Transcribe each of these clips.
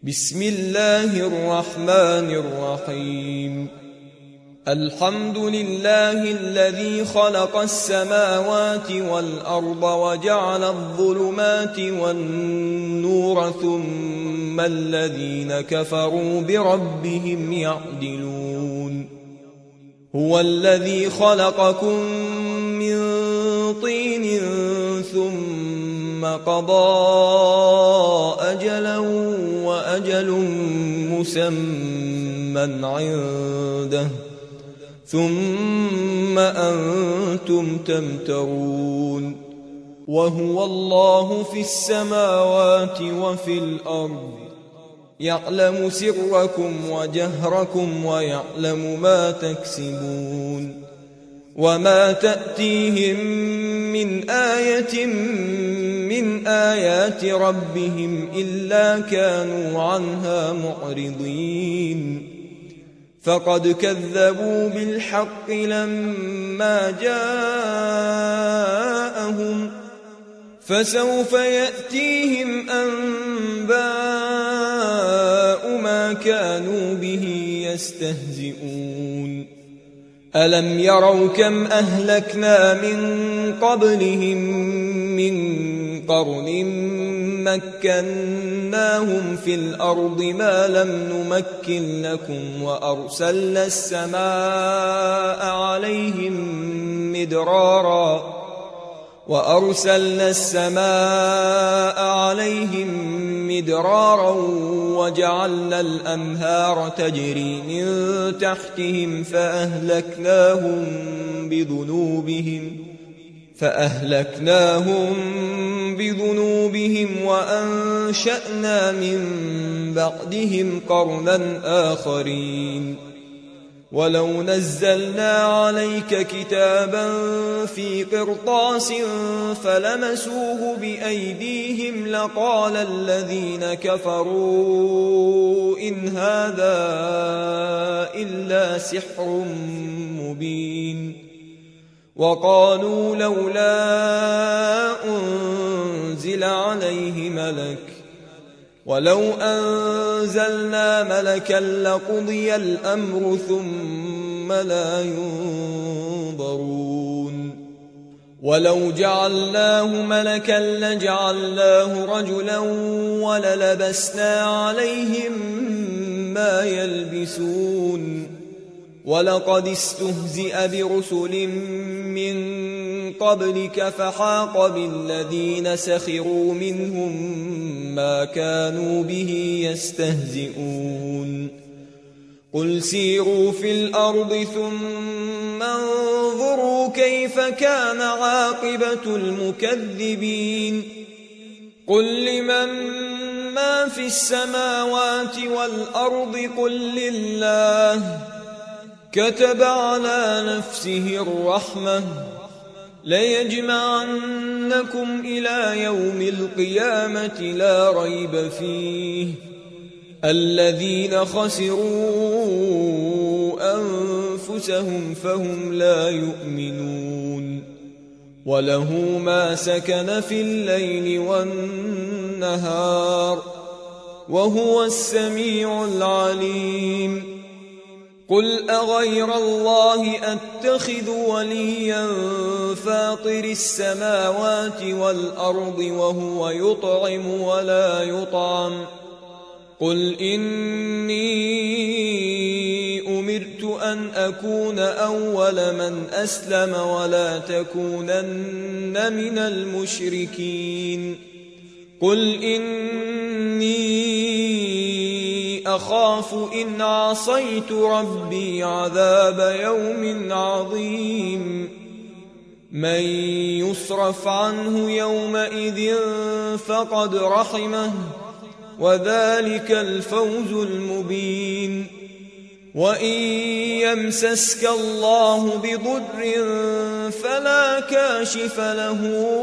بسم الله الرحمن الرحيم. الحمد لله الذي خلق السماوات والأرض وجعل الظلمات والنور ثم الذين كفروا بربهم يعدلون. هو الذي خلقكم من طين ثم قضى أجلا وأجل مسمى عنده ثم أنتم تمترون. وهو الله في السماوات وفي الأرض يعلم سركم وجهركم ويعلم ما تكسبون. وما تأتيهم من آية من آيات ربهم إلا كانوا عنها معرضين. فقد كذبوا بالحق لما جاءهم فسوف يأتيهم أنباء ما كانوا به يستهزئون. ألم يروا كم أهلكنا من قبلهم من قرن مكناهم في الأرض ما لم نمكن لكم وأرسلنا السماء عليهم مدرارا وجعلنا الأنهار تجري من تحتهم فأهلكناهم بذنوبهم وأنشأنا من بعدهم قرنا آخرين. ولو نزلنا عليك كتابا في قرطاس فلمسوه بأيديهم لقال الذين كفروا إن هذا إلا سحر مبين. وقالوا لولا أنزل عليه ملك ولو أنزلنا ملكا لقضي الأمر ثم لا ينظرون. ولو جعلناه ملكا لجعلناه رجلا وللبسنا عليهم ما يلبسون. ولقد استهزئ برسل من قبلك فحاق بالذين سخروا منهم ما كانوا به يستهزئون. قل سيروا في الأرض ثم انظروا كيف كان عاقبة المكذبين. قل لمن ما في السماوات والأرض قل لله كتب على نفسه الرحمة ليجمعنكم إلى يوم القيامة لا ريب فيه. الذين خسروا أنفسهم فهم لا يؤمنون. وله ما سكن في الليل والنهار وهو السميع العليم. قل أغير الله أتخذ وليا فاطر السماوات والأرض وهو يطعم ولا يطعم. قل إني أمرت أن أكون أول من أسلم ولا تكونن من المشركين. قل إني أخاف إن عصيت ربي عذاب يوم عظيم. من يصرف عنه يومئذ فقد رحمه وذلك الفوز المبين. وإن يمسسك الله بضر فلا كاشف له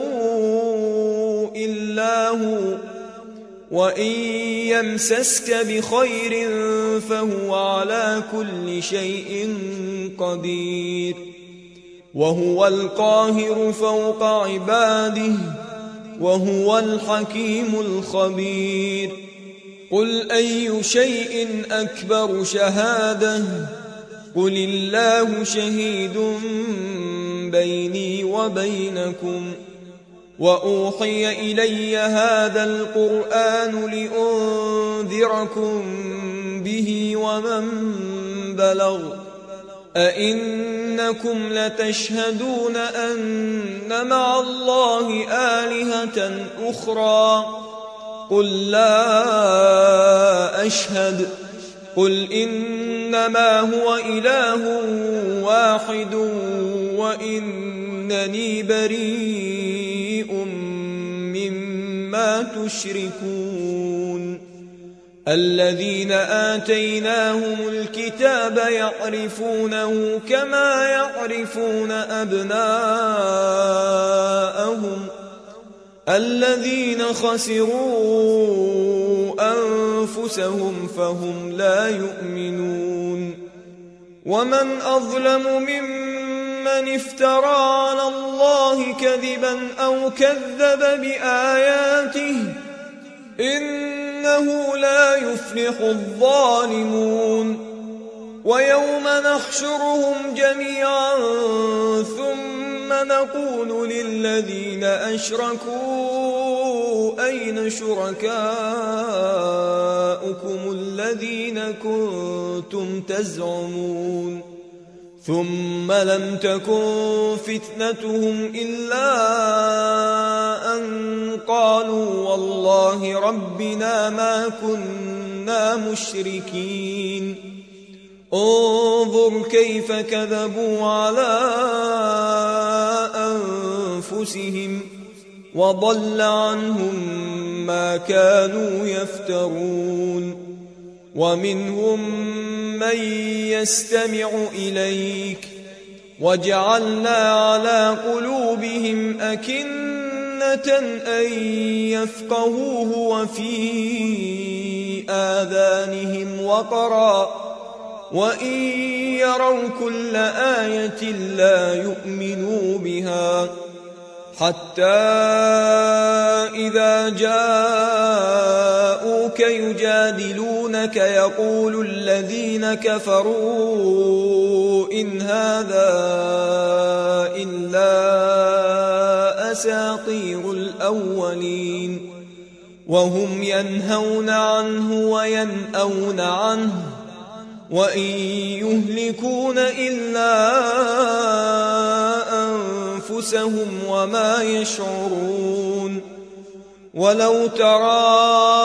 إلا هو وإن يمسسك بخير فهو على كل شيء قدير. وهو القاهر فوق عباده وهو الحكيم الخبير. قل أي شيء أكبر شهادة قل الله شهيد بيني وبينكم وأوحي إلي هذا القرآن لأنذركم به ومن بلغ أئنكم لتشهدون أن مع الله آلهة أخرى قل لا أشهد قل إنما هو إله واحد وإنني بريء مما تشركون الذين آتيناهم الكتاب يعرفونه كما يعرفون أبناءهم الذين خسروا أنفسهم فهم لا يؤمنون ومن أظلم ممن افترى على الله كذبا أو كذب بآياته إنه لا يفلح الظالمون ويوم نحشرهم جميعا ثم نقول للذين أشركوا أين شركاؤكم الذين كنتم تزعمون ثم لم تكن فتنتهم إلا أن قالوا والله ربنا ما كنا مشركين انظر كيف كذبوا على أنفسهم وضل عنهم ما كانوا يفترون ومنهم من يستمع إليك وجعلنا على قلوبهم أكنة أن يفقهوه وفي آذانهم وقرا وإن يروا كل آية لا يؤمنوا بها حتى إذا جاءوك يجادلونك يقول الذين كفروا إن هذا إلا أساطير الأولين وهم ينهون عنه وينأون عنه وإن يهلكون إلا أنفسهم وما يشعرون ولو ترى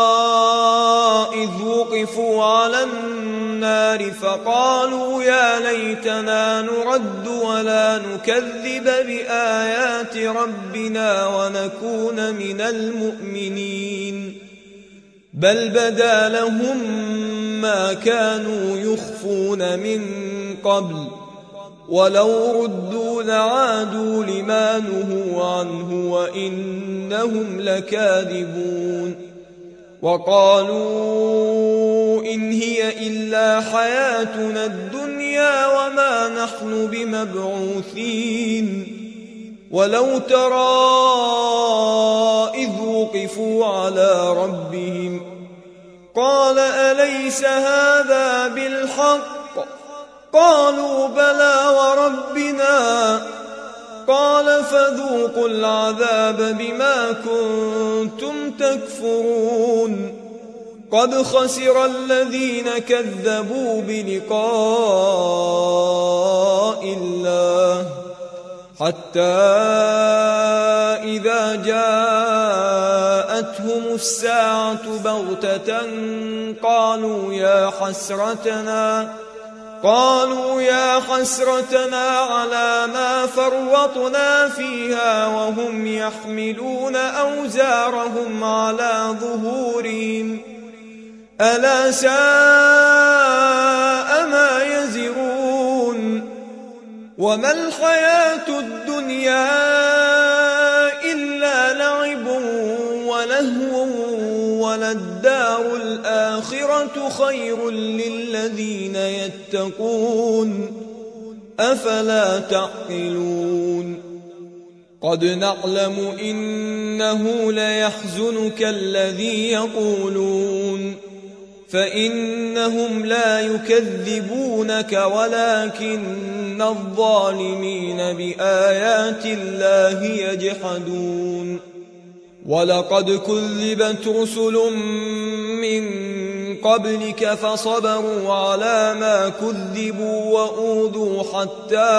إذ وقفوا على النار فقالوا يا ليتنا نرد ولا نكذب بآيات ربنا ونكون من المؤمنين بل بدا لهم ما كانوا يخفون من قبل ولو ردوا لعادوا لما نهوا عنه وإنهم لكاذبون وقالوا إن هي إلا حياتنا الدنيا وما نحن بمبعوثين ولو ترى إذ وقفوا على ربهم قال أليس هذا بالحق قالوا بلى وربنا قال فذوقوا العذاب بما كنتم تكفرون قد خسر الذين كذبوا بلقاء الله حتى إذا جاءتهم الساعة بغتة قالوا يا حسرتنا على ما فرطنا فيها وهم يحملون أوزارهم على ظهورهم ألا ساء ما يزرون وما الحياة الدنيا إلا لعب ولهو وللدار الآخرة خير للذين يتقون أفلا تعقلون قد نعلم إنه ليحزنك الذي يقولون فإنهم لا يكذبونك ولكن الظالمين بآيات الله يجحدون ولقد كذبت رسل من قبلك فصبروا على ما كذبوا وأوذوا حتى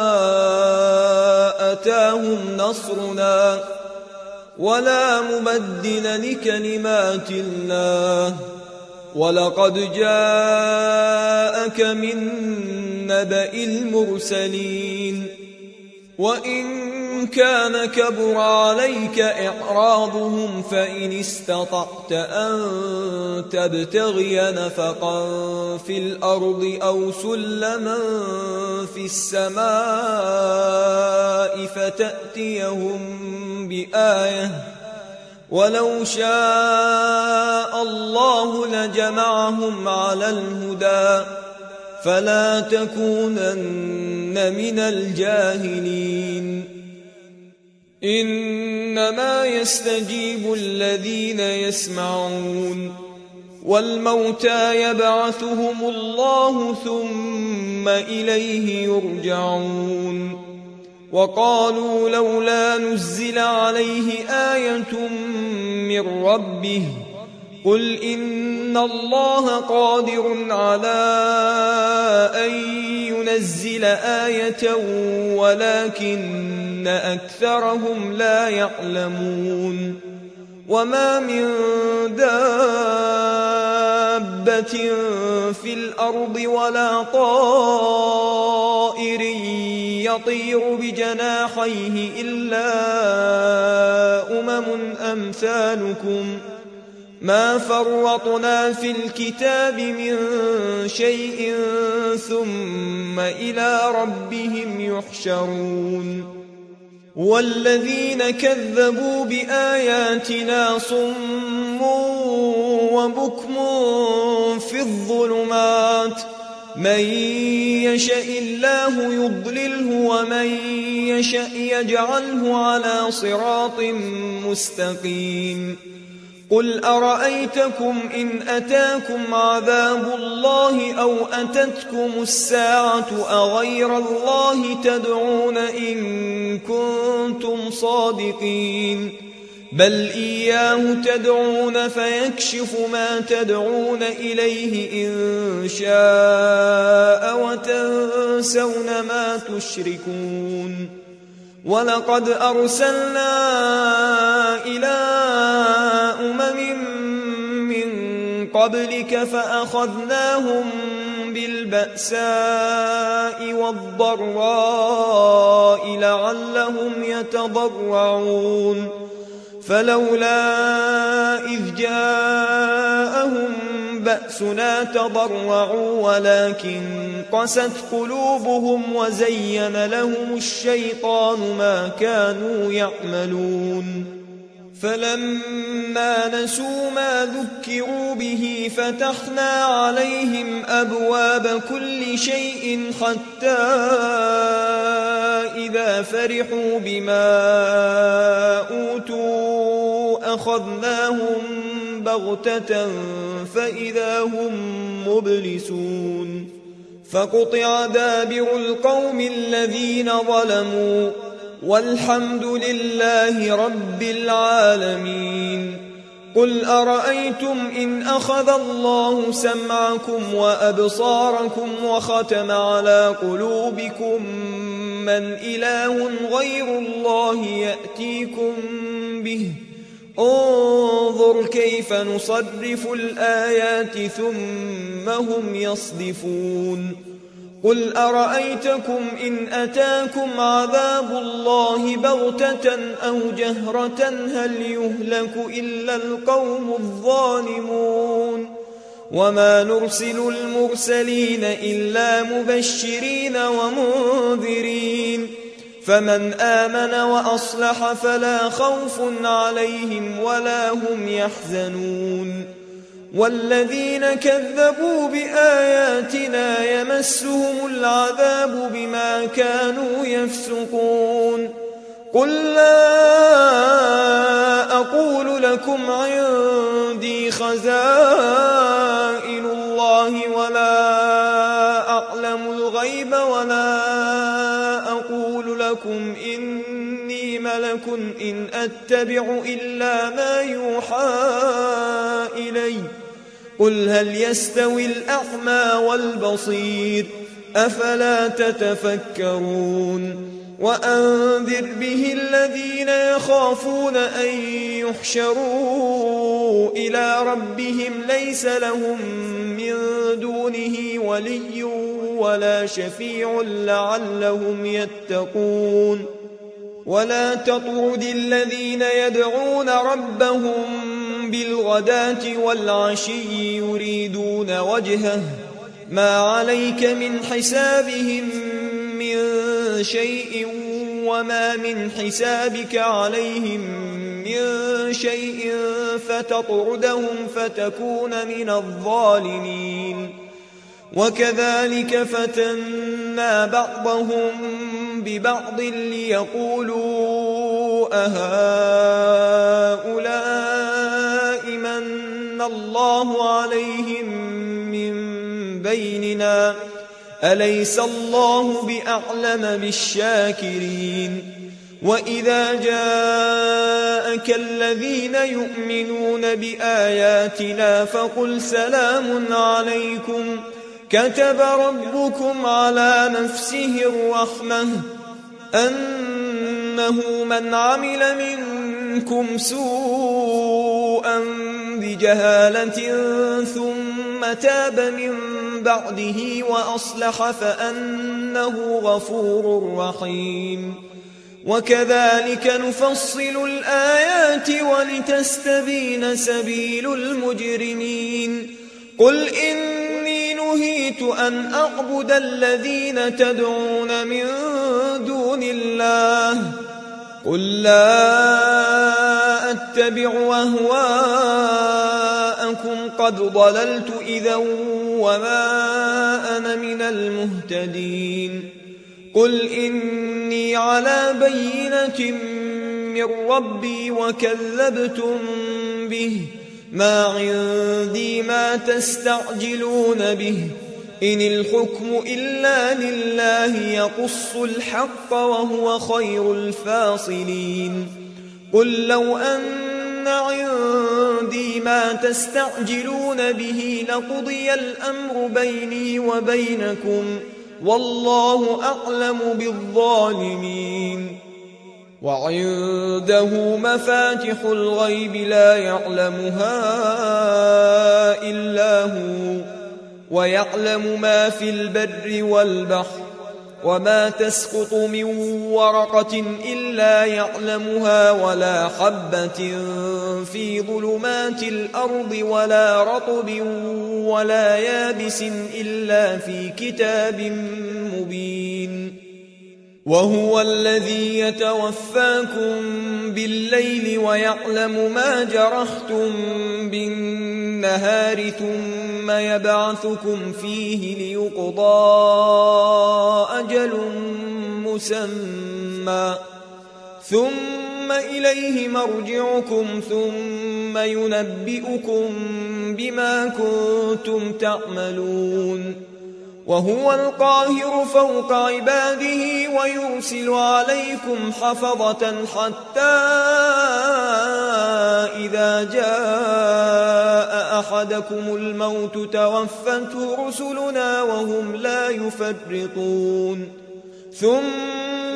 أتاهم نصرنا ولا مبدل لكلمات الله ولقد جاءك من نبأ المرسلين وإن كان كبر عليك إعراضهم فإن استطعت أن تبتغي نفقا في الأرض أو سلما في السماء فتأتيهم بآية ولو شاء الله لجمعهم على الهدى فلا تكونن من الجاهلين إنما يستجيب الذين يسمعون والموتى يبعثهم الله ثم إليه يرجعون وقالوا لولا نزل عليه آية من ربه قل إن الله قادر على أن ينزل آية ولكن أكثرهم لا يعلمون وما من دابة في الأرض ولا طائر يطير بجناحيه إلا أمثالكم ما فرطنا في الكتاب من شيء ثم إلى ربهم يحشرون والذين كذبوا بآياتنا صم وبكم في الظلمات من يشاء الله يضلله ومن يشاء يجعله على صراط مستقيم قل أرأيتكم إن أتاكم عذاب الله أو أتتكم الساعة أغير الله تدعون إن كنتم صادقين بل إياه تدعون فيكشف ما تدعون إليه إن شاء وتنسون ما تشركون ولقد أرسلنا إلى من قبلك فأخذناهم بالبأساء والضراء لعلهم يتضرعون فلولا إذ جاءهم بأسنا تضرعوا ولكن قست قلوبهم وزين لهم الشيطان ما كانوا يعملون فلما نسوا ما ذكروا به فتحنا عليهم أبواب كل شيء حتى إذا فرحوا بما أوتوا أخذناهم بغتة فإذا هم مبلسون فقطع دابر القوم الذين ظلموا والحمد لله رب العالمين قل أرأيتم إن أخذ الله سمعكم وأبصاركم وختم على قلوبكم من إله غير الله يأتيكم به انظر كيف نصرف الآيات ثم هم يصدفون قل أرأيتكم إن أتاكم عذاب الله بغتة أو جهرة هل يهلك إلا القوم الظالمون وما نرسل المرسلين إلا مبشرين ومنذرين فمن آمن وأصلح فلا خوف عليهم ولا هم يحزنون والذين كذبوا بآياتنا يمسهم العذاب بما كانوا يفسقون قل لا أقول لكم عندي خزائن الله ولا أعلم الغيب ولا أقول لكم إني ملك إن أتبع إلا ما يوحى إلي قل هل يستوي الأعمى والبصير أفلا تتفكرون وأنذر به الذين يخافون أن يحشروا إلى ربهم ليس لهم من دونه ولي ولا شفيع لعلهم يتقون ولا تطرد الذين يدعون ربهم بالغداة والعشي يريدون وجهه ما عليك من حسابهم من شيء وما من حسابك عليهم من شيء فتطردهم فتكون من الظالمين وكذلك فتنا بعضهم ببعض ليقولوا أهؤلاء من الله عليهم من بيننا أليس الله بأعلم بالشاكرين وإذا جاءك الذين يؤمنون بآياتنا فقل سلام عليكم كتب ربكم على نفسه الرحمة أنه من عمل منكم سوءا بجهالة ثم تاب من بعده وأصلح فأنه غفور رحيم وكذلك نفصل الآيات ولتستبين سبيل المجرمين قل إني نهيت أن أعبد الذين تدعون من دون الله قل لا أتبع أهواءكم قد ضللت إذا وما أنا من المهتدين قل إني على بينة من ربي وكذبتم به ما عندي ما تستعجلون به إن الحكم إلا لله يقص الحق وهو خير الفاصلين قل لو أن عندي ما تستعجلون به لقضي الأمر بيني وبينكم والله أعلم بالظالمين وعنده مفاتح الغيب لا يعلمها إلا هو ويعلم ما في البر والبحر وما تسقط من ورقة إلا يعلمها ولا حبة في ظلمات الأرض ولا رطب ولا يابس إلا في كتاب مبين وهو الذي يتوفاكم بالليل ويعلم ما جرحتم بالنهار ثم يبعثكم فيه ليقضى أجل مسمى ثم إليه مرجعكم ثم ينبئكم بما كنتم تعملون وهو القاهر فوق عباده ويرسل عليكم حفظة حتى إذا جاء أحدكم الموت توفته رسلنا وهم لا يفرطون ثم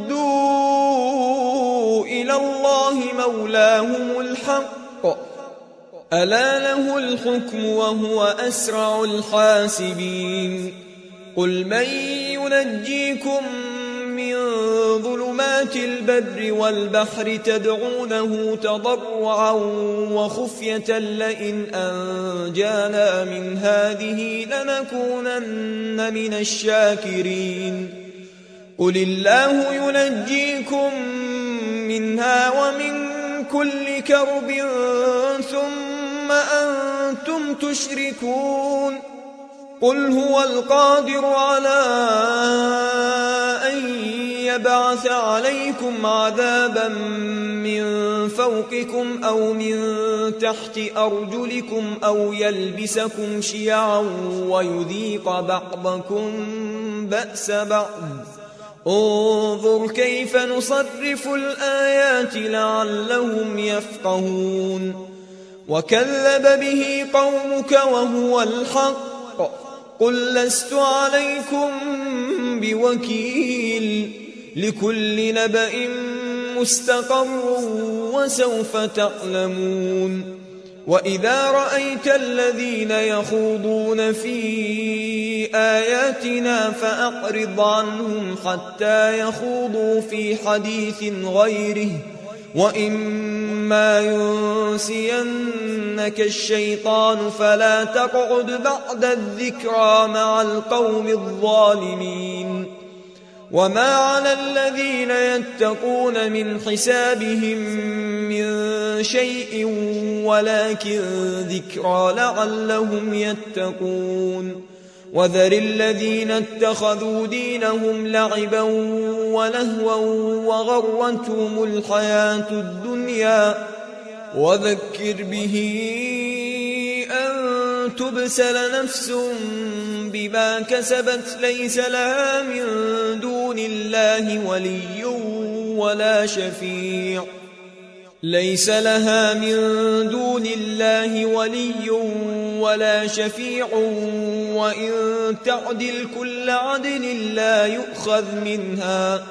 ردوا إلى الله مولاهم الحق ألا له الحكم وهو أسرع الحاسبين قل من ينجيكم من ظلمات البر والبحر تدعونه تضرعا وخفية لئن أنجانا من هذه لنكونن من الشاكرين قل الله ينجيكم منها ومن كل كرب ثم أنتم تشركون قل هو القادر على أن يبعث عليكم عذابا من فوقكم أو من تحت أرجلكم أو يلبسكم شيعا ويذيق بعضكم بأس بعض. انظر كيف نصرف الآيات لعلهم يفقهون. وكذب به قومك وهو الحق قل لست عليكم بوكيل لكل نبأ مستقر وسوف تعلمون. وإذا رأيت الذين يخوضون في آياتنا فأعرض عنهم حتى يخوضوا في حديث غيره وإما ينسينك الشيطان فلا تقعد بعد الذكرى مع القوم الظالمين. وما على الذين يتقون من حسابهم من شيء ولكن ذكرى لعلهم يتقون. وذر الذين اتخذوا دينهم لعبا ولهوا وغرتهم الحياة الدنيا وذكر به أن تبسل نفس بما كسبت ليس لها من دون الله ولي ولا شفيع وإن تعدل كل عدل لا يؤخذ منها.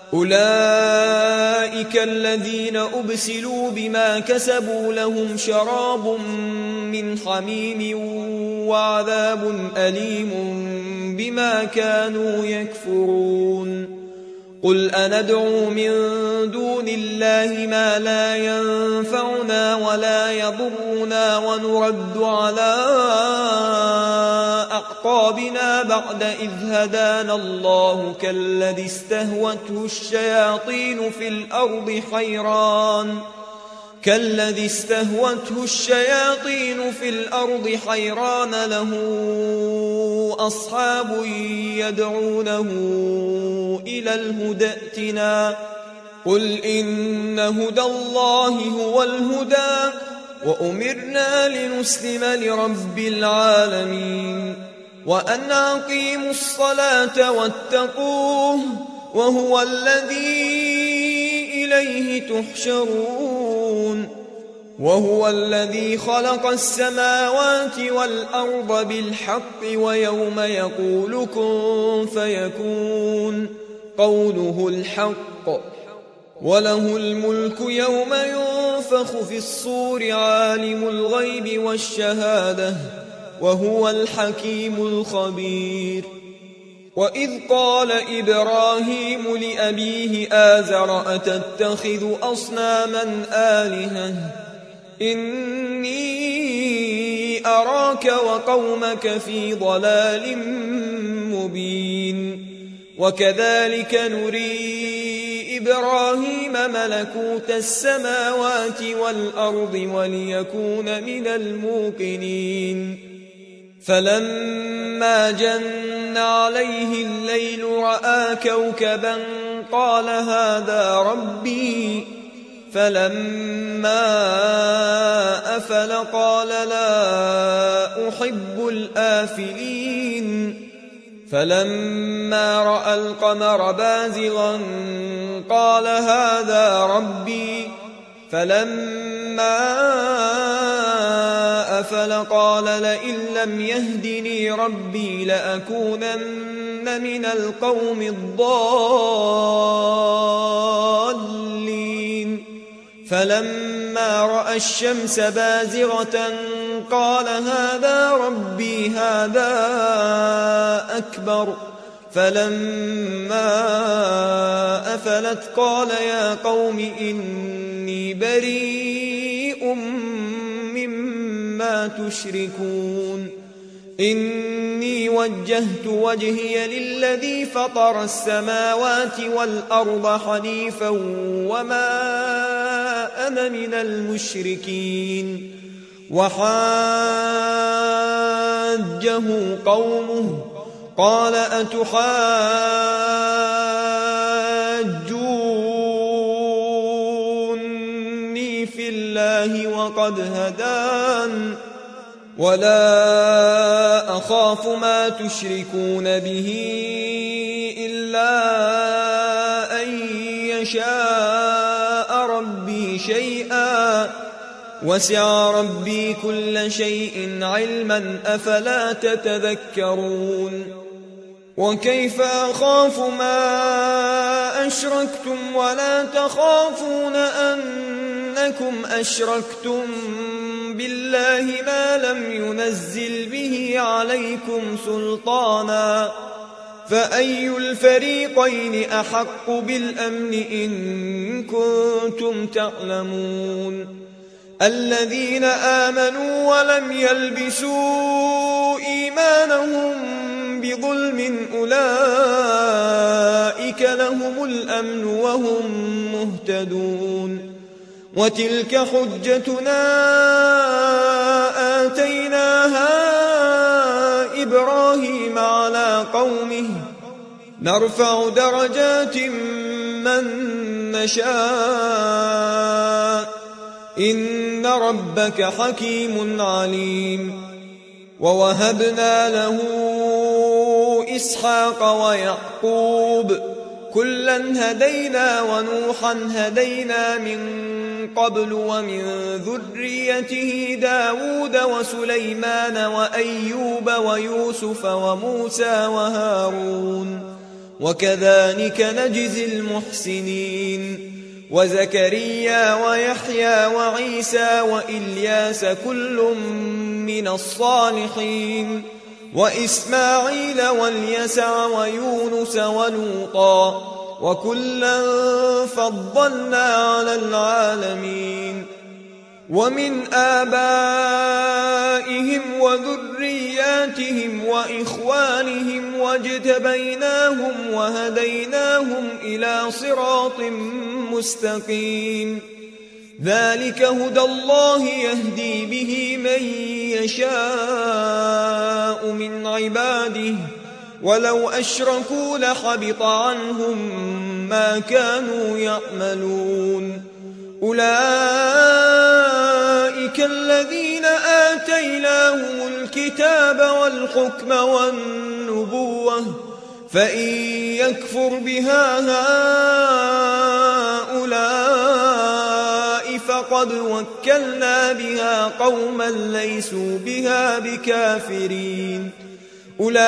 أولئك الذين أبسلوا بما كسبوا لهم شراب من حميم وعذاب أليم بما كانوا يكفرون. قل أندعو من دون الله ما لا ينفعنا ولا يضرنا ونرد على أعقابنا بعد إذ هدانا الله كالذي استهوته الشياطين في الأرض حيران له أصحاب يدعونه إلى الهدى ائتنا. قل إن هدى الله هو الهدى وأمرنا لنسلم لرب العالمين وأن أقيموا الصلاة واتقوه وهو الذي إليه تحشرون. وهو الذي خلق السماوات والأرض بالحق ويوم يقول كن فيكون قوله الحق وله الملك يوم ينفخ في الصور عالم الغيب والشهادة وهو الحكيم الخبير. وإذ قال إبراهيم لأبيه آزر أتتخذ أصناما آلهة إني أراك وقومك في ضلال مبين. وكذلك نري إبراهيم ملكوت السماوات والأرض وليكون من الموقنين. فلما جن عليه الليل رأى كوكبا قال هذا ربي فلما أفل قال لا أحب الآفلين. فلما رأى القمر بازغا قال هذا ربي فلما أفل قال لئن لم يهدني ربي لأكونن من القوم الضالين. فلما رأى الشمس بازغة قال هذا ربي هذا أكبر. فلما أفلت قال يا قوم إني بريء مما تشركون. إني وجهت وجهي للذي فطر السماوات والأرض حنيفا وما أنا من المشركين. وحاجه قومه قال أتحاجوني يحاجوني في الله وقد هدان ولا أخاف ما تشركون به إلا أن يشاء ربي شيئا وسع ربي كل شيء علما أفلا تتذكرون وكيف أخاف ما أشركتم ولا تخافون أنكم أشركتم بالله ما لم ينزل به عليكم سلطانا فأي الفريقين أحق بالأمن إن كنتم تعلمون الذين آمنوا ولم يلبسوا إيمانهم بظلم أولئك لهم الأمن وهم مهتدون وتلك حجتنا آتيناها إبراهيم على قومه نرفع درجات من نشاء إن ربك حكيم عليم ووهبنا له إسحاق ويعقوب كلا هدينا ونوحا هدينا من قبل ومن ذريته داود وسليمان وأيوب ويوسف وموسى وهارون وكذلك نجزي المحسنين وزكريا ويحيى وعيسى وإلياس كل من الصالحين وإسماعيل واليسع ويونس ولوطا وكلا فضلنا على العالمين ومن آبائهم وذرياتهم وإخوانهم واجتبيناهم وهديناهم إلى صراط مستقيم ذلك هدى الله يهدي به من يشاء من عباده ولو أشركوا لحبط عنهم ما كانوا يعملون أولئك الذين آتيناهم الكتاب والحكم والنبوة فإن يكفر بها هؤلاء فقد وكلنا بها قوما ليسوا بها بكافرين أولئك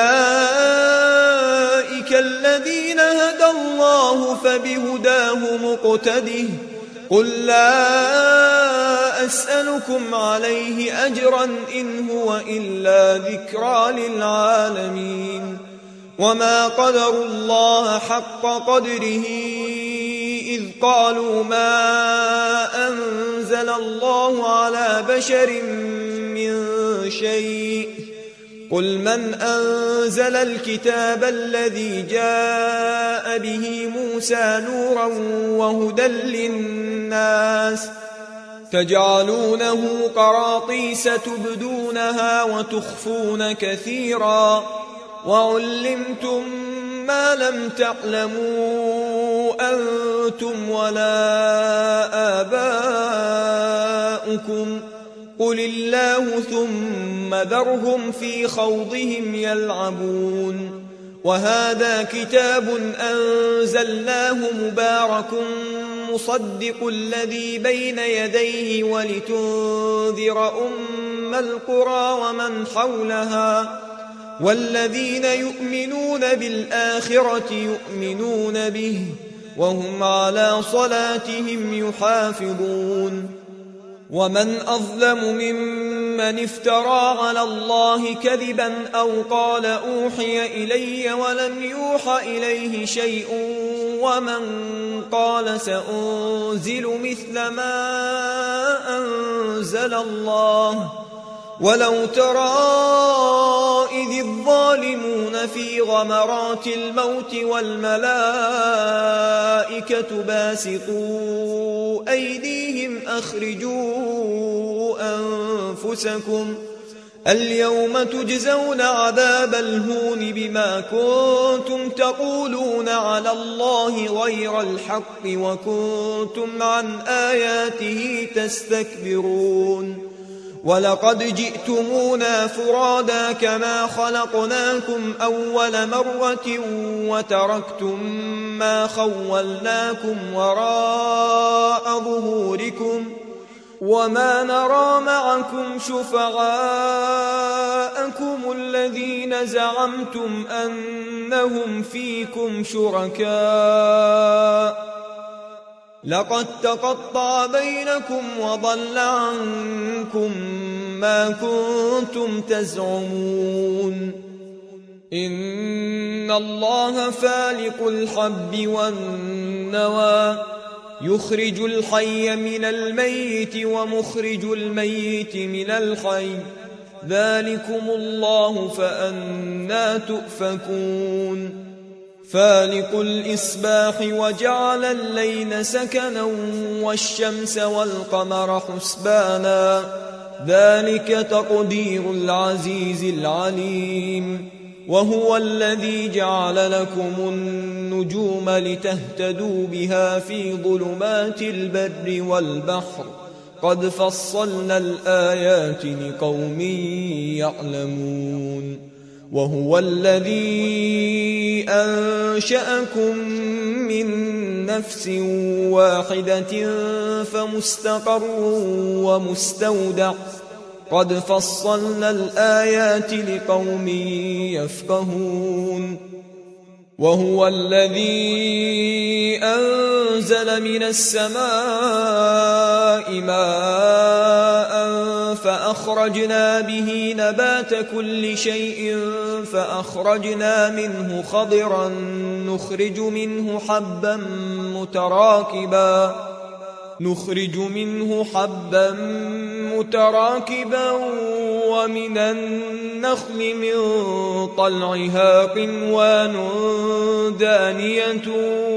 الذين هدى الله فبهداه مقتده قل لا أسألكم عليه أجرا إن هو إلا ذكرى للعالمين وما قدروا الله حق قدره إذ قالوا ما أنزل الله على بشر من شيء قل من أنزل الكتاب الذي جاء به موسى نورا وهدى للناس تجعلونه قراطيس تبدونها وتخفون كثيرا وعلمتم ما لم تعلموا أنتم ولا آباؤكم قل الله ثم ذرهم في خوضهم يلعبون وهذا كتاب أنزلناه مبارك مصدق الذي بين يديه ولتنذر أم القرى ومن حولها والذين يؤمنون بالآخرة يؤمنون به وهم على صلاتهم يحافظون ومن أظلم ممن افترى على الله كذبا أو قال أوحي إلي ولم يوحى إليه شيء ومن قال سأنزل مثل ما أنزل الله ولو ترى إذ الظالمون في غمرات الموت والملائكة باسطوا أيديهم أخرجوا اليوم تجزون عذاب الهون بما كنتم تقولون على الله غير الحق وكنتم عن آياته تستكبرون ولقد جئتمونا فرادا كما خلقناكم أول مرة وتركتم ما خولناكم وراء ظهوركم وما نرى معكم شفعاءكم الذين زعمتم أنهم فيكم شركاء لقد تقطع بينكم وضل عنكم ما كنتم تزعمون إن الله فالق الحب والنوى يخرج الحي من الميت ومخرج الميت من الحي ذلكم الله فأنى تؤفكون فالق الإصباح وجعل الليل سكنا والشمس والقمر حسبانا ذلك تقدير العزيز العليم وهو الذي جعل لكم النجوم لتهتدوا بها في ظلمات البر والبحر قد فصلنا الآيات لقوم يعلمون وهو الذي أنشأكم من نفس واحدة فمستقر ومستودع قد فصلنا الآيات لقوم يفقهون وهو الذي أنزل من السماء ماء فأخرجنا به نبات كل شيء فأخرجنا منه خضرا نخرج منه حبا متراكبا ومن النخل من طلعها قنوان دانية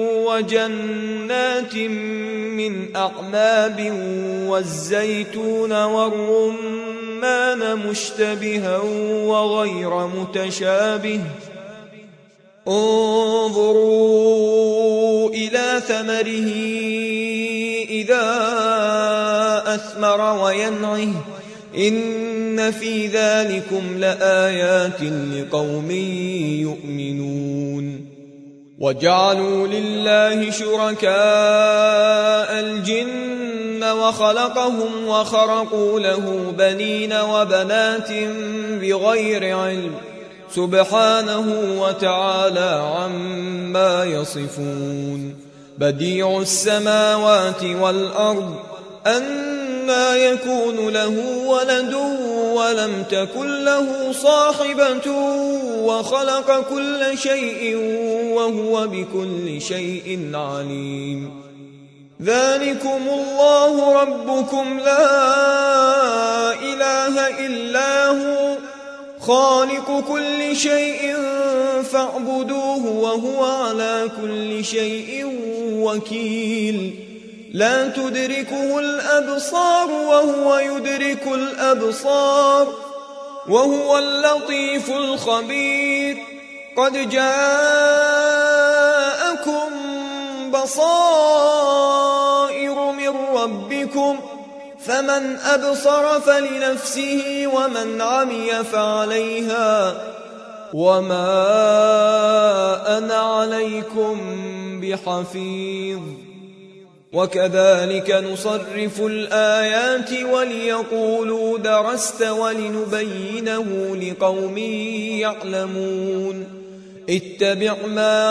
وجنات من أعناب والزيتون والرمان مشتبها وغير متشابه انظروا إلى ثمره إذا أثمر وينعه إن في ذلكم لآيات لقوم يؤمنون وجعلوا لله شركاء الجن وخلقهم وخرقوا له بنين وبنات بغير علم سبحانه وتعالى عما يصفون بديع السماوات والأرض أنى يكون له ولد ولم تكن له صاحبة وخلق كل شيء وهو بكل شيء عليم ذلكم الله ربكم لا إله إلا هو خالق كل شيء فاعبدوه وهو على كل شيء وكيل لا تدركه الأبصار وهو يدرك الأبصار وهو اللطيف الخبير قد جاءكم بصائر من ربكم فمن أبصر فلنفسه ومن عمي فعليها وما أنا عليكم بحفيظ وكذلك نصرف الآيات وليقولوا درست ولنبينه لقوم يعلمون اتبع ما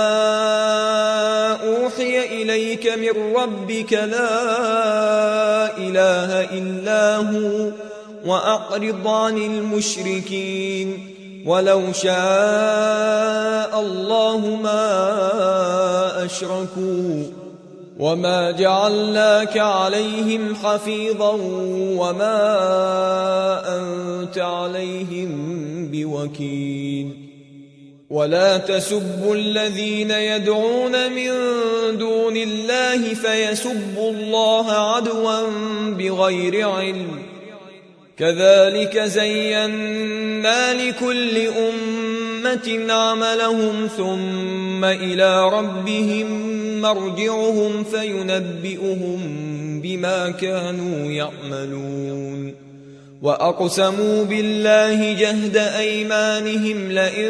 أوحي إليك من ربك لا إله إلا هو وأعرض عن المشركين ولو شاء الله ما أشركوا وما جعلناك عليهم حفيظا وما أنت عليهم بوكيل ولا تسبوا الذين يدعون من دون الله فيسبوا الله عدوا بغير علم كذلك زينا لكل أمة عملهم ثم إلى ربهم مرجعهم فينبئهم بما كانوا يعملون وأقسموا بالله جهد أيمانهم لئن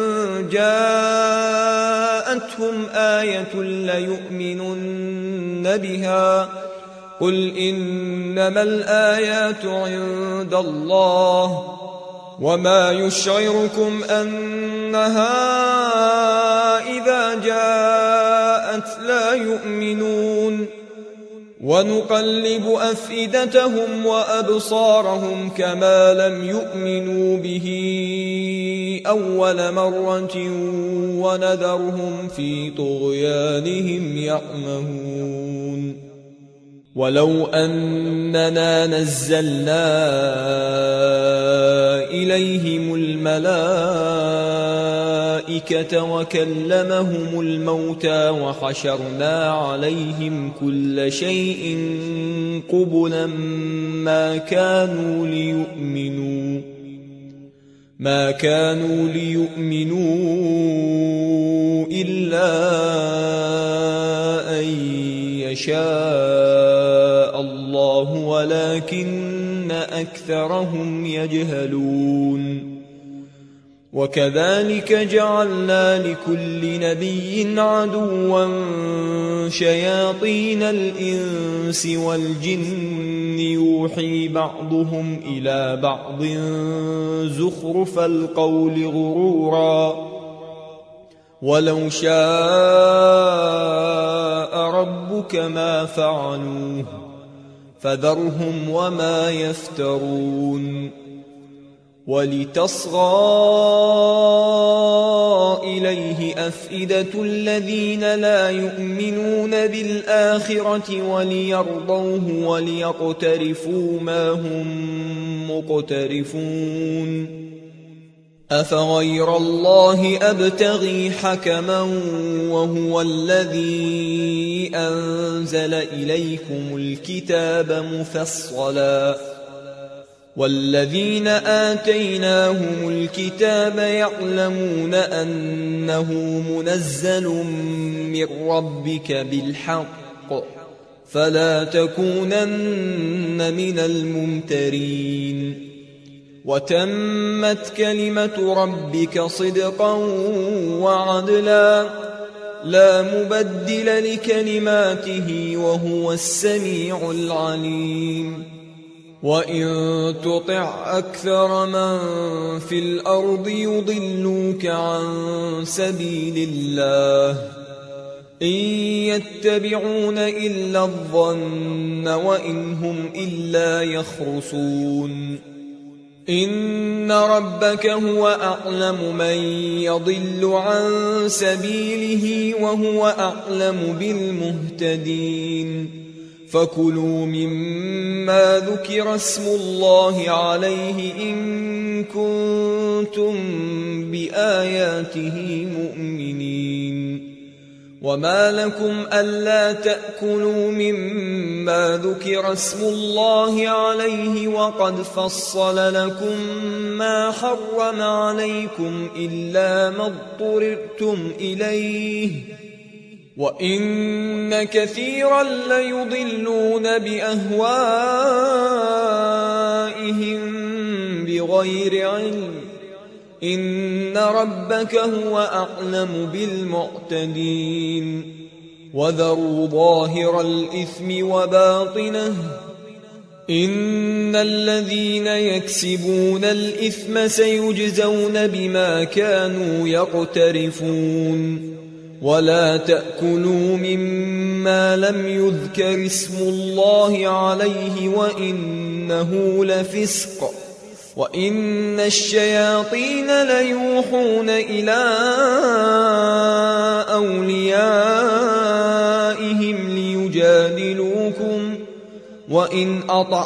جاءتهم آية ليؤمنن بها قل إنما الآيات عند الله وما يشعركم أنها إذا جاءت لا يؤمنون ونقلب أفئدتهم وأبصارهم كما لم يؤمنوا به أول مرة ونذرهم في طغيانهم يعمهون ولو أننا نزلنا إليهم الملائكة وكلمهم الموتى وحشرنا عليهم كل شيء قبلا ما كانوا ليؤمنوا إلا أن يشاء الله ولكن أكثرهم يجهلون وكذلك جعلنا لكل نبي عدوا شياطين الإنس والجن يوحي بعضهم إلى بعض زخرف القول غرورا ولو شاء ربك ما فعلوه فذرهم وما يفترون ولتصغى إليه أفئدة الذين لا يؤمنون بالآخرة وليرضوه وليقترفوا ما هم مقترفون أفغير الله أبتغي حكما وهو الذي أنزل إليكم الكتاب مفصلا والذين آتيناهم الكتاب يعلمون أنه منزل من ربك بالحق فلا تكونن من الممترين وتمت كلمة ربك صدقا وعدلا لا مبدل لكلماته وهو السميع العليم وإن تطع أكثر من في الأرض يضلوك عن سبيل الله إن يتبعون إلا الظن وإن هم إلا يخرصون إن ربك هو أعلم من يضل عن سبيله وهو أعلم بالمهتدين فكلوا مما ذكر اسم الله عليه إن كنتم بآياته مؤمنين وما لكم ألا تأكلوا مما ذكر اسم الله عليه وقد فصل لكم ما حرم عليكم إلا ما اضطررتم إليه وإن كثيرا ليضلون بأهوائهم بغير علم إن ربك هو أعلم بالمعتدين وذروا ظاهر الإثم وباطنه إن الذين يكسبون الإثم سيجزون بما كانوا يقترفون ولا تأكلوا مما لم يذكر اسم الله عليه وإنه لفسق وإن الشياطين ليوحون إلى أوليائهم ليجادلوكم وإن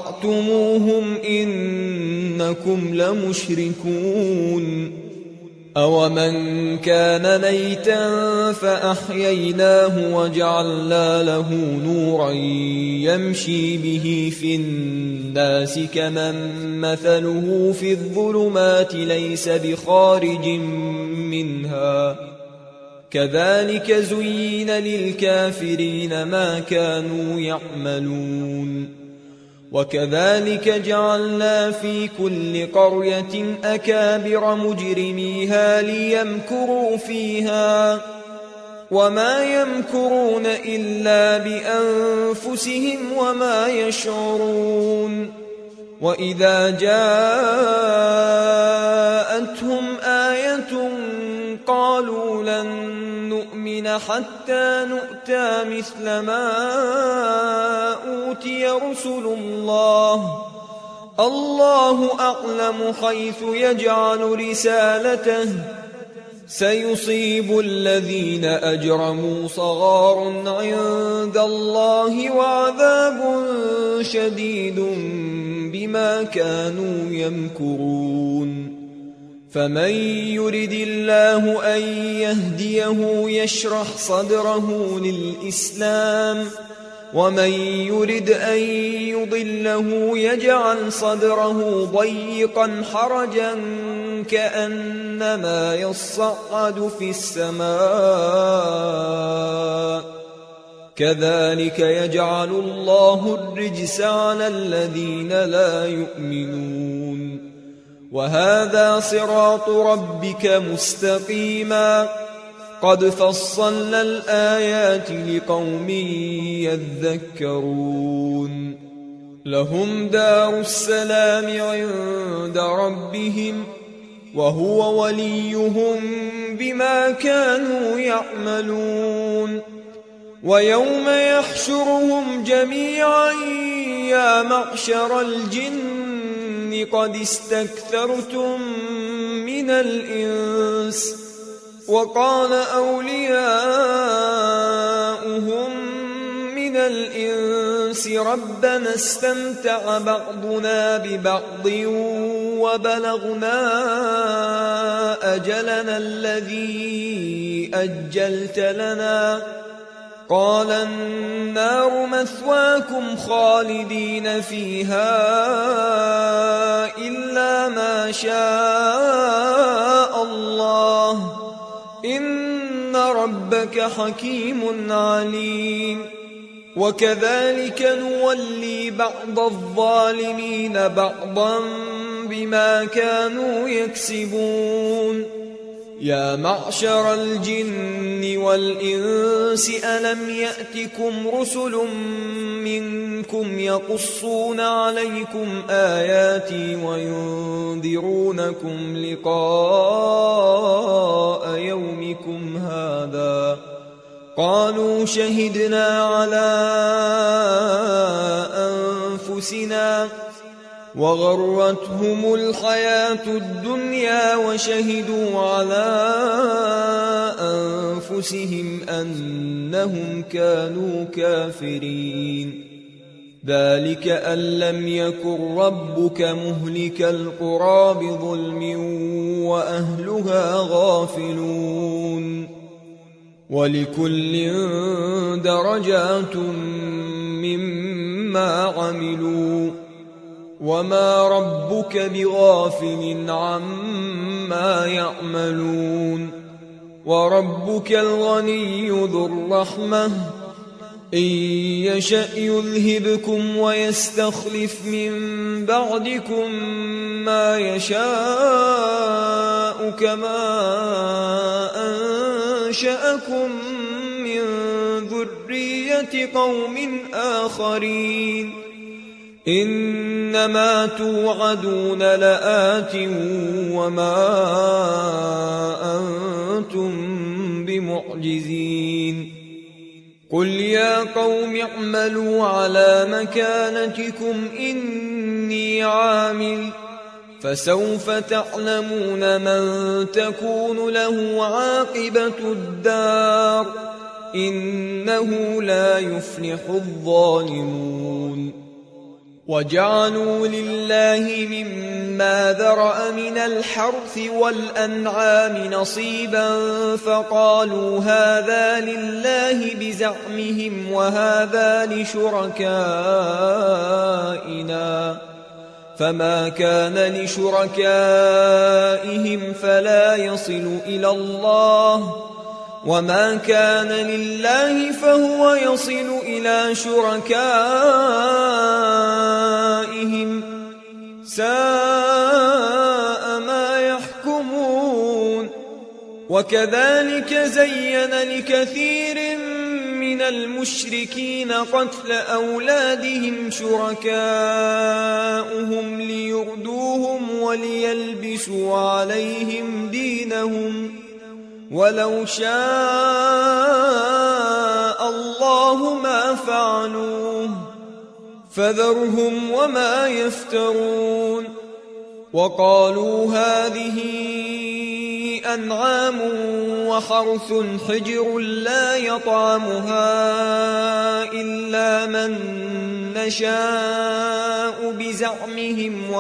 أطعتموهم إنكم لمشركون أَوَمَنْ كَانَ مَيْتًا فَأَحْيَيْنَاهُ وَجَعَلْنَا لَهُ نُورًا يَمْشِي بِهِ فِي النَّاسِ كَمَنْ مَثَلُهُ فِي الظُّلُمَاتِ لَيْسَ بِخَارِجٍ مِنْهَا كَذَلِكَ زُيِّنَ لِلْكَافِرِينَ مَا كَانُوا يَعْمَلُونَ وَكَذَلِكَ جَعَلْنَا فِي كُلِّ قَرْيَةٍ أَكَابِرَ مُجْرِمِيهَا لِيَمْكُرُوا فِيهَا وَمَا يَمْكُرُونَ إِلَّا بِأَنفُسِهِمْ وَمَا يَشْعُرُونَ وَإِذَا جَاءَتْهُمْ آيَةٌ قَالُوا لَن نُّؤْمِنَ حَتَّى نُؤْتَىٰ مِثْلَ مَا أُوتِيَ رُسُلُ اللَّهُ أَعْلَمُ حَيْثُ يَجْعَلُ رِسَالَتَهُ سَيُصِيبُ الَّذِينَ أَجْرَمُوا صَغَارٌ عِندَ اللَّهِ وَعَذَابٌ شَدِيدٌ بِمَا كَانُوا يَمْكُرُونَ فَمَن يُرِدِ اللَّهُ أَن يَهْدِيَهُ يَشْرَحْ صَدْرَهُ لِلْإِسْلَامِ وَمَن يُرِدْ أَن يُضِلَّهُ يَجْعَلْ صَدْرَهُ ضَيِّقًا حَرَجًا كَأَنَّمَا يَصَّعَّدُ في السَّمَاءِ كَذَلِكَ يَجْعَلُ اللَّهُ الرِّجْسَ عَلَى الَّذِينَ لَا يُؤْمِنُونَ وَهَذَا صِرَاطُ رَبِّكَ مُسْتَقِيمًا قَدْ فَصَّلْنَا الْآيَاتِ لِقَوْمٍ يَذَّكَّرُونَ لَهُمْ دَارُ السَّلَامِ عِندَ رَبِّهِمْ وَهُوَ وَلِيُّهُم بِمَا كَانُوا يَعْمَلُونَ وَيَوْمَ يَحْشُرُهُمْ جَمِيعًا يَا مَعْشَرَ الْجِنِّ قَدِ اسْتَكْثَرْتُم مِّنَ الْإِنسِ وَقَالَ أَوْلِيَاؤُهُم مِّنَ الْإِنسِ رَبَّنَا اسْتَمْتَعَ بَعْضُنَا بِبَعْضٍ وَبَلَغْنَا أَجَلَنَا الَّذِي أَجَّلْتَ لَنَا قَالَ النَّارُ مَثْوَاكُمْ خَالِدِينَ فِيهَا إِلَّا مَا شَاءَ اللَّهُ إِنَّ رَبَّكَ حَكِيمٌ عَلِيمٌ وَكَذَلِكَ نُوَلِّي بَعْضَ الظَّالِمِينَ بَعْضًا بِمَا كَانُوا يَكْسِبُونَ يَا مَعْشَرَ الْجِنِّ وَالْإِنسِ أَلَمْ يَأْتِكُمْ رُسُلٌ مِّنكُمْ يَقُصُّونَ عَلَيْكُمْ آيَاتِي وَيُنذِرُونَكُمْ لِقَاءَ يَوْمِكُمْ هَٰذَا قَالُوا شَهِدْنَا عَلَىٰ أَنفُسِنَا وَغَرَّتْهُمُ الْحَيَاةُ الدُّنْيَا وَشَهِدُوا عَلَىٰ أَنفُسِهِمْ أَنَّهُمْ كَانُوا كَافِرِينَ ذَلِكَ أَن لَّمْ يَكُن رَّبُّكَ مُهْلِكَ الْقُرَىٰ بِظُلْمٍ وَأَهْلُهَا غَافِلُونَ وَلِكُلٍّ دَرَجَاتٌ مِّمَّا عَمِلُوا وَمَا رَبُّكَ بِغَافِلٍ عَمَّا يَعْمَلُونَ وَرَبُّكَ الْغَنِيُّ ذُو الرَّحْمَةِ إِن يَشَأْ يُذْهِبْكُمْ وَيَسْتَخْلِفْ مِن بَعْدِكُم مَّا يَشَاءُ كَمَا أَنشَأَكُم مِّن ذُرِّيَّةِ قَوْمٍ آخَرِينَ إِنَّمَا تُوعَدُونَ لَآتٍ وَمَا أَنتُم بِمُعْجِزِينَ قُلْ يَا قَوْمِ اعْمَلُوا عَلَىٰ مَكَانَتِكُمْ إِنِّي عَامِلٌ فَسَوْفَ تَعْلَمُونَ مَن تَكُونُ لَهُ عَاقِبَةُ الدَّارِ إِنَّهُ لَا يُفْلِحُ الظَّالِمُونَ وجعلوا لله مما ذرأ من الحرث والأنعام نصيبا فقالوا هذا لله بزعمهم وهذا لشركائنا فما كان لشركائهم فلا يصل إلى الله وما كان لله فهو يصل إلى شركائهم ساء ما يحكمون. وكذلك زين لكثير من المشركين قتل أولادهم شركاؤهم ليردوهم وليلبسوا عليهم دينهم ولو شاء الله ما فعلوه فذرهم وما يفترون. وقالوا هذه أنعام وحرث حجر لا يطعمها إلا من نشاء بزعمهم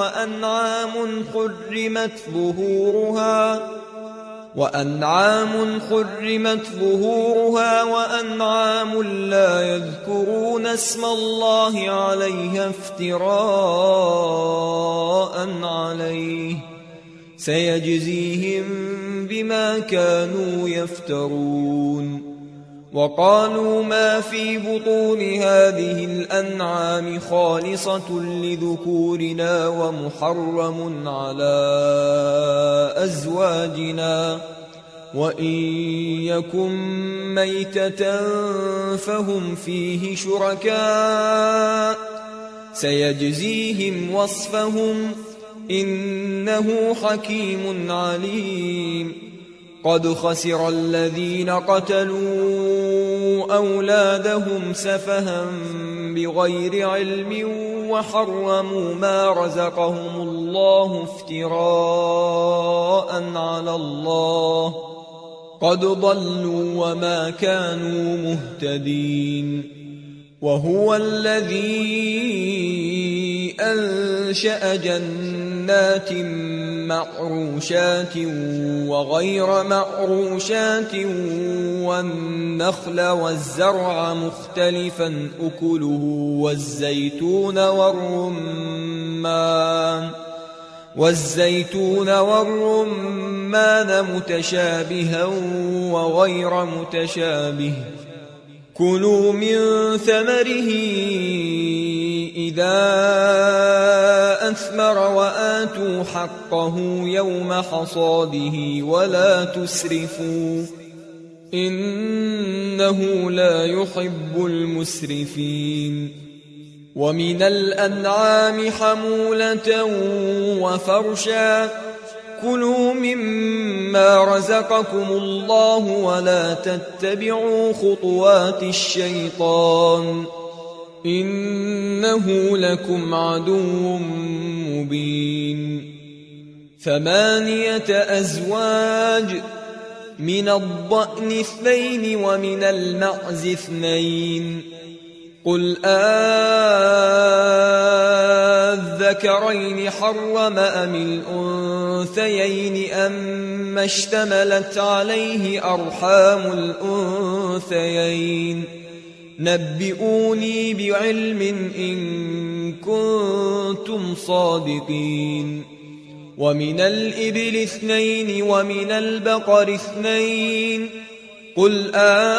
وأنعام حرمت ظهورها وأنعام لا يذكرون اسم الله عليها افتراء عليه سيجزيهم بما كانوا يفترون. وقالوا ما في بطون هذه الأنعام خالصة لذكورنا ومحرم على أزواجنا وإن يكن ميتة فهم فيه شركاء سيجزيهم وصفهم إنه حكيم عليم. قد خسر الذين قتلوا أولادهم سفها بغير علم وحرموا ما رزقهم الله افتراء على الله قد ضلوا وما كانوا مهتدين. وهو الذي أنشأ جنات معروشات وغير معروشات والنخل والزرع مختلفا أكله والزيتون والرمان متشابها وغير متشابه كلوا من ثمره إذا أثمر وآتوا حقه يوم حصاده ولا تسرفوا إنه لا يحب المسرفين. ومن الأنعام حمولة وفرشا كلوا مما رزقكم الله ولا تتبعوا خطوات الشيطان إنه لكم عدو مبين. 8 أزواج من الضأن 2 ومن المعز 2 قل الذكرين حرم أم الأنثيين أما اشتملت عليه أرحام الأنثيين نبئوني بعلم إن كنتم صادقين. ومن الإبل 2 ومن البقر 2 قل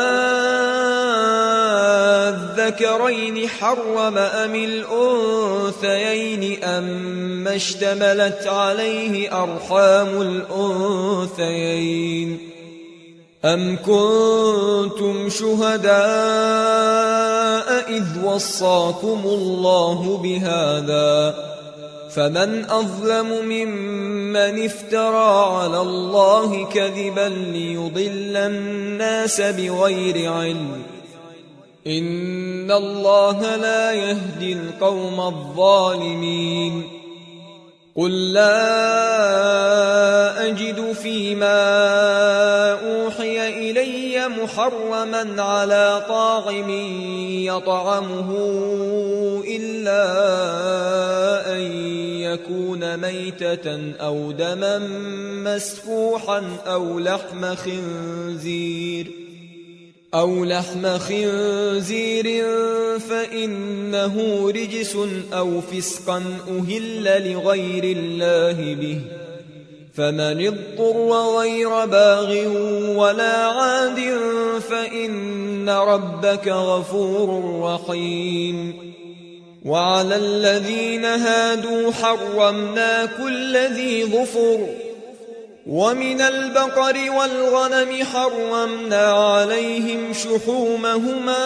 الذكرين حرم أم الأنثيين أما اشتملت عليه أرحام الأنثيين أم كنتم شهداء إذ وصاكم الله بهذا فمن أظلم ممن افترى على الله كذبا ليضل الناس بغير علم إن الله لا يهدي القوم الظالمين. قل لا أجد فيما أوحي إلي محرما على طاعم يطعمه إلا أن يكون ميتة أو دما مسفوحا أو لحم خنزير فإنه رجس أو فسقا أهل لغير الله به، فمن اضطر غير باغ ولا عاد فإن ربك غفور رحيم. وعلى الذين هادوا حرمنا كل ذي ظفر، ومن البقر والغنم حرمنا عليهم شحومهما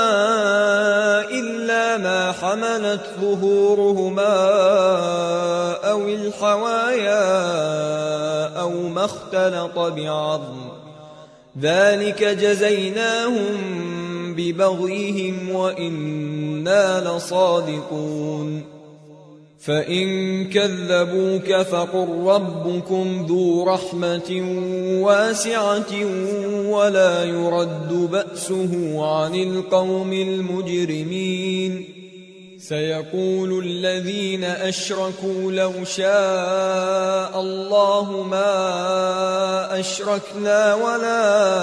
إلا ما حملت ظهورهما أو الحوايا أو ما اختلط بعظم، ذلك جزيناهم ببغيهم وإنا لصادقون. فإن كذبوك فقل ربكم ذو رحمة واسعة ولا يرد بأسه عن القوم المجرمين. سيقول الذين أشركوا لو شاء الله ما أشركنا ولا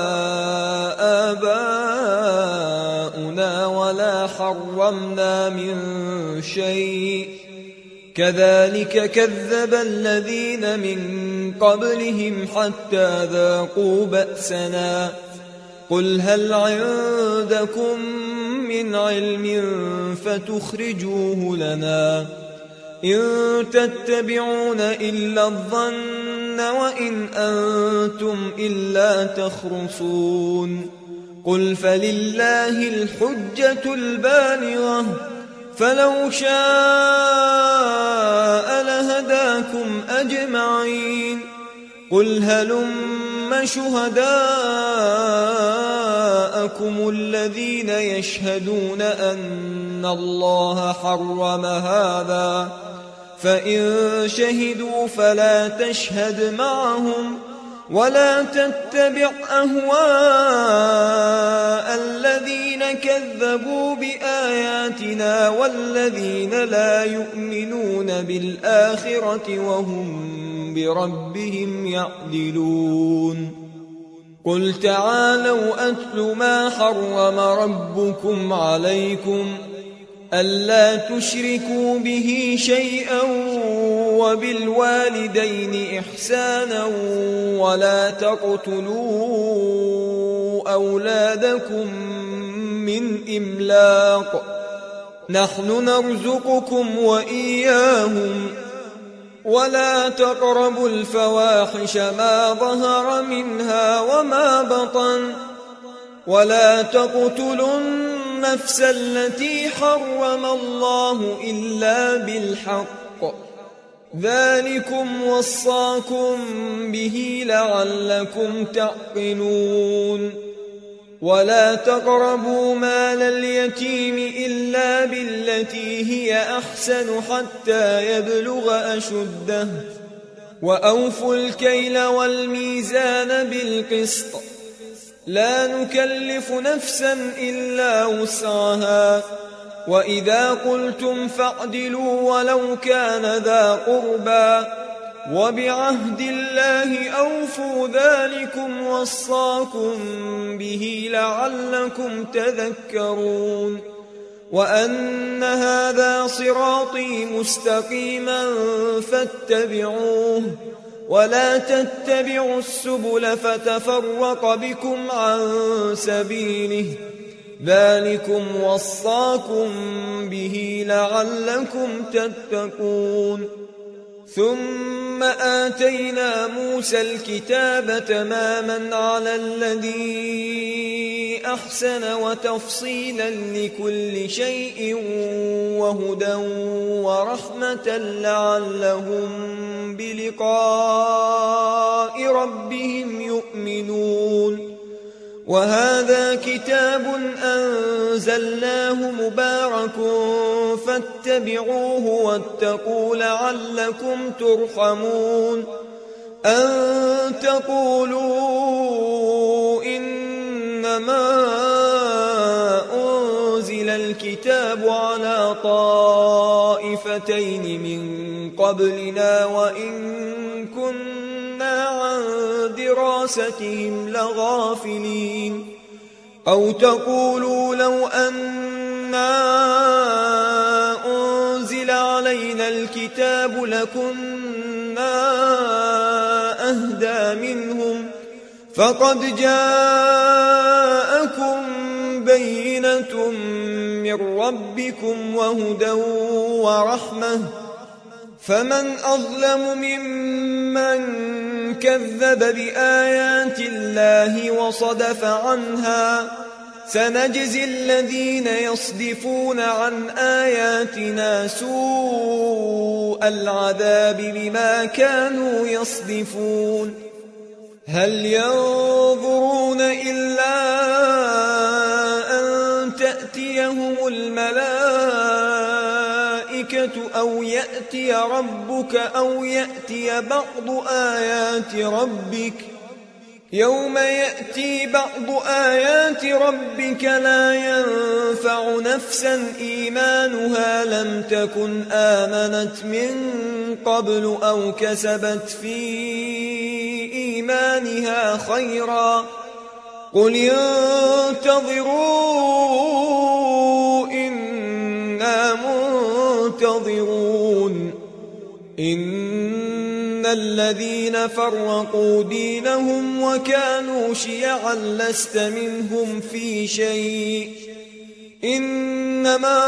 آباؤنا ولا حرمنا من شيء، كذلك كذب الذين من قبلهم حتى ذاقوا بأسنا. قل هل عندكم من علم فتخرجوه لنا؟ إن تتبعون إلا الظن وإن أنتم إلا تخرصون. قل فلله الحجة البالغة، فلو شاء لهداكم أجمعين. قل هلم شهداءكم الذين يشهدون أن الله حرم هذا، فإن شهدوا فلا تشهد معهم ولا تتبع أهواء الذين كذبوا بآياتنا والذين لا يؤمنون بالآخرة وهم بربهم يعدلون. قل تعالوا أتل ما حرم ربكم عليكم ألا تشركوا به شيئا وبالوالدين إحسانا ولا تقتلوا أولادكم من إملاق، نحن نرزقكم وإياهم، ولا تقربوا الفواحش ما ظهر منها وما بطن، ولا تقتلوا النفس التي حرم الله إلا بالحق، ذلكم وصاكم به لعلكم تعقلون. ولا تقربوا مال اليتيم إلا بالتي هي أحسن حتى يبلغ أشده، وأوفوا الكيل والميزان بالقسط، لا نكلف نفسا إلا وسعها، وإذا قلتم فاعدلوا ولو كان ذا قربى، وبعهد الله أوفوا، ذلكم وصاكم به لعلكم تذكرون. وأن هذا صراطي مستقيما فاتبعوه، ولا تتبعوا السبل فتفرق بكم عن سبيله، ذلكم وصاكم به لعلكم تتقون. ثم آتينا موسى الكتاب تماما على الذي أحسن وتفصيلا لكل شيء وهدى ورحمة لعلهم بلقاء ربهم يؤمنون. وهذا كتاب أنزلناه مبارك فاتبعوه واتقوا لعلكم ترحمون. أن تقولوا إن الكتاب على طائفتين من قبلنا وإن كنا عن دراستهم لغافلين أو تقولوا لو أنا أنزل علينا الكتاب لكنا أهدى منهم فقد جاءكم بينة من ربكم وهدى ورحمة فمن أظلم ممن كذب بآيات الله وصدف عنها سنجزي الذين يصدفون عن آياتنا سوء العذاب بما كانوا يصدفون هل ينظرون إلا أن تأتيهم الملائكة أو يأتي ربك أو يأتي بعض آيات ربك يوم يأتي بعض آيات ربك لا ينفع نفسا إيمانها لم تكن آمنت من قبل أو كسبت في إيمانها خيرا قل انتظروا إنا منتظرون إن الذين فرقوا دينهم وكانوا شيعا لست منهم في شيء إنما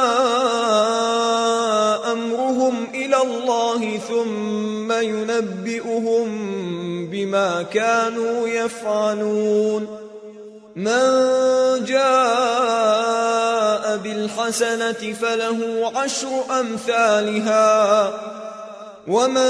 أمرهم إلى الله ثم ينبئهم بما كانوا يفعلون من جاء بالحسنة فله 10 أمثالها ومن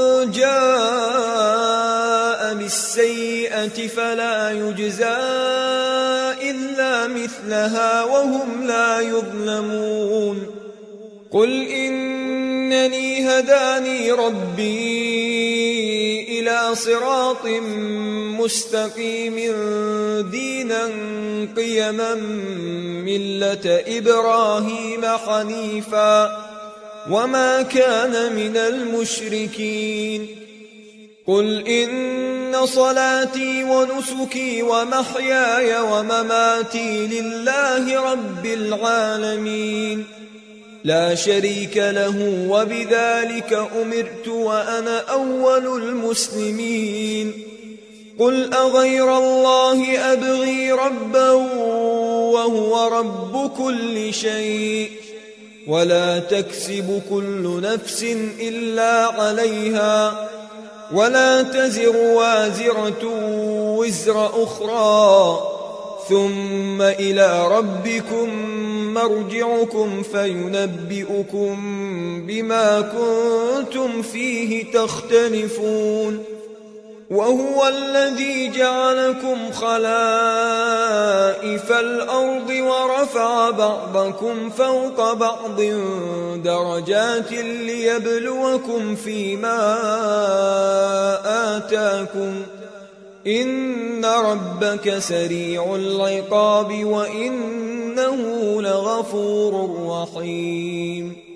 جاء بالسيئة فلا يجزى إلا مثلها وهم لا يظلمون قل إنني هداني ربي إلى صراط مستقيم دينا قيما ملة إبراهيم حنيفا وما كان من المشركين قل إن صلاتي ونسكي ومحياي ومماتي لله رب العالمين لا شريك له وبذلك أمرت وأنا أول المسلمين قل أغير الله أبغي ربا وهو رب كل شيء ولا تكسب كل نفس إلا عليها ولا تزر وازرة وزر أخرى ثم إلى ربكم مرجعكم فينبئكم بما كنتم فيه تختلفون وهو الذي جعلكم خلائف الأرض ورفع بعضكم فوق بعض درجات ليبلوكم فيما آتاكم إن ربك سريع العقاب وإنه لغفور رحيم